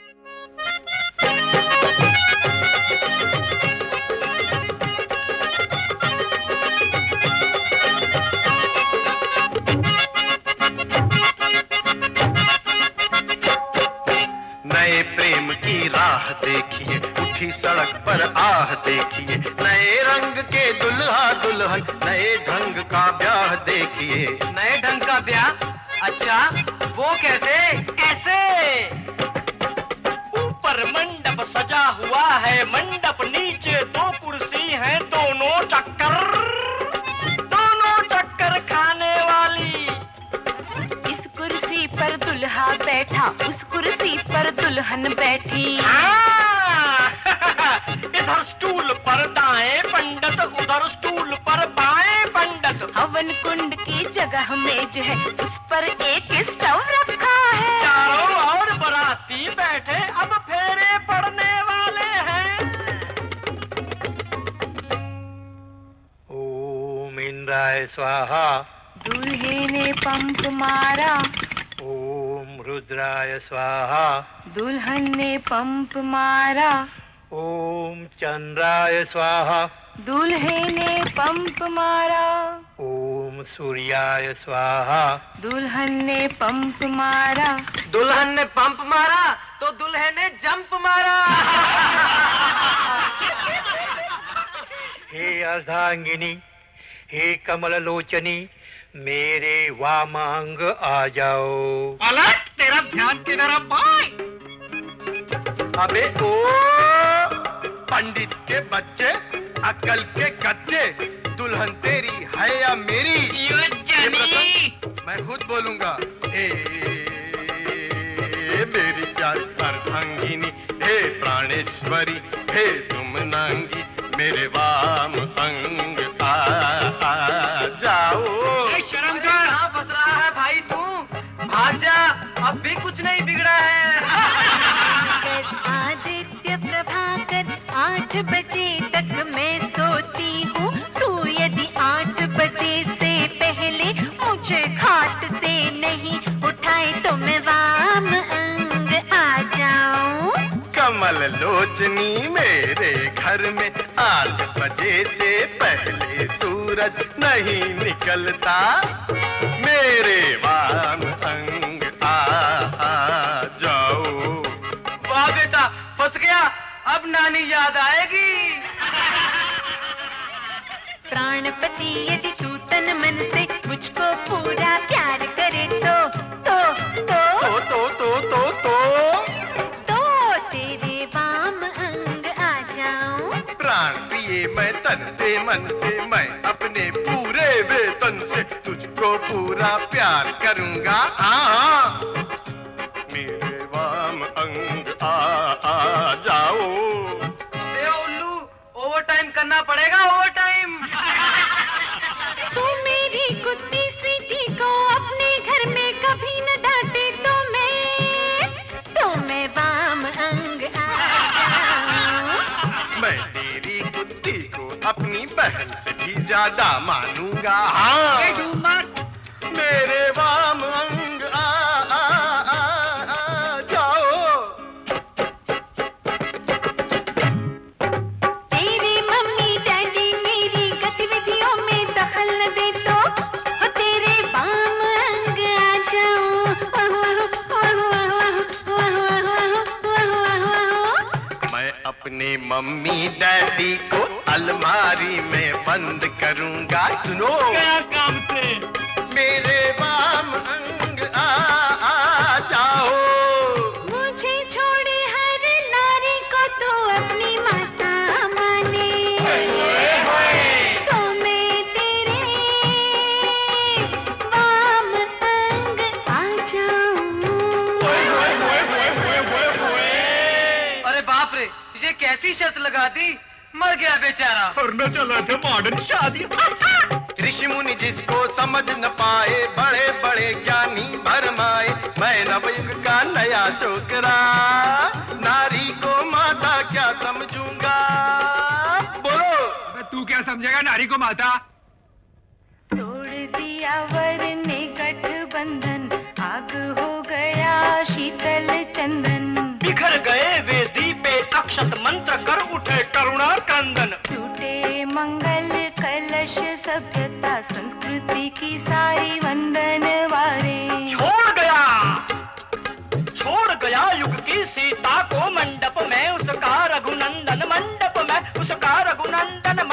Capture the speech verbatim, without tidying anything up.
नए प्रेम की राह देखिए, उठी सड़क पर आह देखिए, नए रंग के दुल्हा दुल्हन, नए ढंग का ब्याह देखिए। नए ढंग का ब्याह? अच्छा, वो कैसे कैसे? ऊपर मंडप सजा हुआ है, मंडप नीचे दो कुर्सी है, दोनों टक्कर दोनों टक्कर खाने वाली। इस कुर्सी पर दुल्हा बैठा, उस कुर्सी पर दुल्हन बैठी। इधर स्टूल पर दाएं पंडित, उधर स्टूल पर बाएं पंडित। हवन कुंड की जगह मेज है, उस पर एक स्टव रखा है। चारों ओर बाराती बैठे, अब फेरे पड़ने वाले हैं। ओम इंद्राय स्वाहा। दूल्हे ने पंप मारा। ओम रुद्राय स्वाहा। दुल्हन ने पंप मारा। ओम चंद्राय स्वाहा। दूल्हे ने पंप मारा। ओम सूर्याय स्वाहा। दुल्हन ने पंप मारा। दुल्हन ने पंप मारा तो दुल्हे ने जंप मारा। हे अर्धांगिनी, हे कमल लोचनी, मेरे वामांग आ जाओ। पलट, तेरा ध्यान किधर पाए? अबे ओ पंडित के बच्चे, अक्ल के कच्चे, दुल्हन तेरी है या मेरी? मैं खुद बोलूंगा। ए, मेरी प्यारी अर्धांगिनी, हे प्राणेश्वरी, हे सुमनांगी, मेरे वाम अंग आ, आ जाओ। शर्म कर, कहाँ फंस रहा है भाई तू? भाग जा, अब भी कुछ नहीं बिगड़ा है। आदित्य प्रभाकर, आठ बजे तक मैं सोती हूँ, तू यदि आठ बजे से पहले मुझे घाट से नहीं उठाए तो मैं वाम अंग आ जाऊं। कमल लोचनी, मेरे घर में आठ बजे से पहले सूरज नहीं निकलता, मेरे वाम अंग आ, आ जाओ। वाह बेटा, फंस गया, अब नानी याद आएगी। प्राणपति यदि तू तन मन से मुझको पूरा प्यार करे तो तो तो तो तो तो तो तो तेरे वाम अंग आ जाऊं। प्राण प्रिय मैं तन से मन से, मैं अपने पूरे वेतन से तुझको पूरा प्यार करूंगा। हाँ हाँ, मेरे वाम अंग आ, आ जाओ। ए उल्लू, ओवर टाइम करना पड़ेगा, ओवर टाइम। तू मेरी कुत्ती स्वीटी को अपने घर में कभी न डांटे तो मैं तो मैं वाम अंग आ जाऊं। मैं तेरी कुत्ती को अपनी बहन से भी ज्यादा मानूंगा। हाँ, मेरे वाम अंग आ, आ, आ, आ जाओ। तेरी मम्मी डैडी मेरी गतिविधियों में दखल न दे तो तेरे वाम अंग आ जाऊं। मैं अपने मम्मी डैडी को अलमारी में बंद करूंगा। सुनो, क्या काम से? मेरे वाम अंग आ, आ जाओ। मुझे छोड़े हर नारी को तो अपनी माता माने, तो मैं तेरे वाम अंग आ जाऊं। अरे बाप रे, ये कैसी शर्त लगा दी? मर गया बेचारा। करना चला था मॉडर्न शादी। ऋषि मुनि जिसको समझ न पाए, बड़े बड़े ज्ञानी भरमाए, मैं नवयुग का नया छोकरा, नारी को माता क्या समझूंगा? बोलो, तू क्या समझेगा नारी को माता? तोड़ दिया वर ने गठबंधन, आग हो गया शीतल चंदन। बिखर शत मंत्र कर उठे करुणा क्रंदन। टूटे मंगल कलश सभ्यता संस्कृति की सारी वंदन वारे। छोड़ गया छोड़ गया युग की सीता को मंडप में उसका रघुनंदन, मंडप में उसका रघुनंदन,